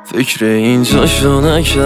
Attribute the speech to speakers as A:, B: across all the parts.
A: فکر اینجاشو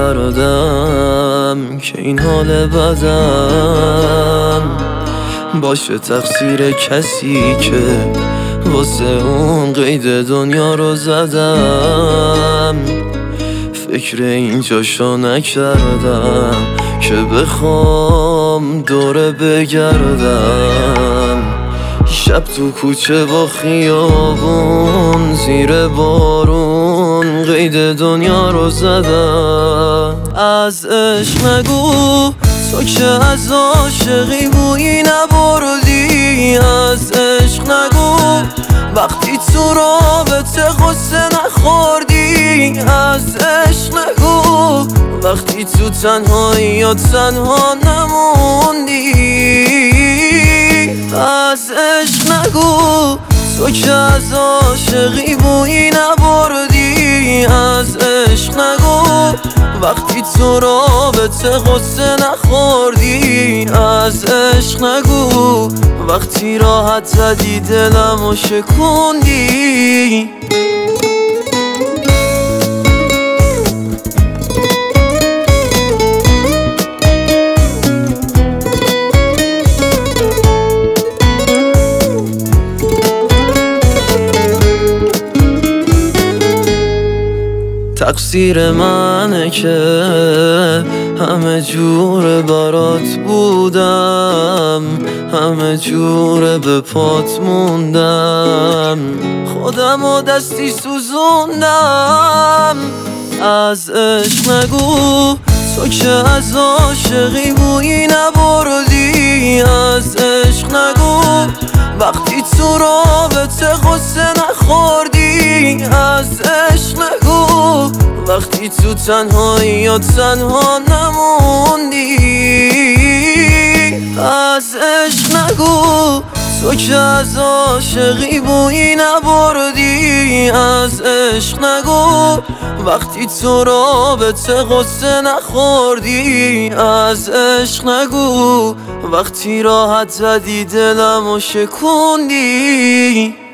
A: نکردم که این حال بدم باشه تقصیر کسی که واسه اون قید دنیا رو زدم. فکر اینجاشو نکردم که بخوام دوره بگردم، شب تو کوچه با خیابون زیر بارون قید دنیا رو زدم. از عشق نگو تو که از عاشقی بویی نبردی، از عشق نگو وقتی تو رابطه غصه نخوردی، از عشق نگو وقتی تو تنهایی یا تنها نموندی، از عشق نگو تو که از عاشقی بویی نبردی، از عشق نگو وقتی تو رابطه غصه نخوردی، از عشق نگو وقتی راحت زدی دلمو شکوندی. تقصیر منه که همه جور برات بودم، همه جور به پات موندم، خودم و دستی سوزوندم. از عشق نگو تو که از عاشقی بویی نبردی، از عشق نگو وقتی تو رابطه غصه نخوردی، از عشق نگو وقتی تو تنهایی یا تنها نموندی، از عشق نگو تو که از عاشقی بویی نبردی، از عشق نگو وقتی تو رابطه غصه نخوردی، از عشق نگو وقتی راحت زدی دلمو شکوندی.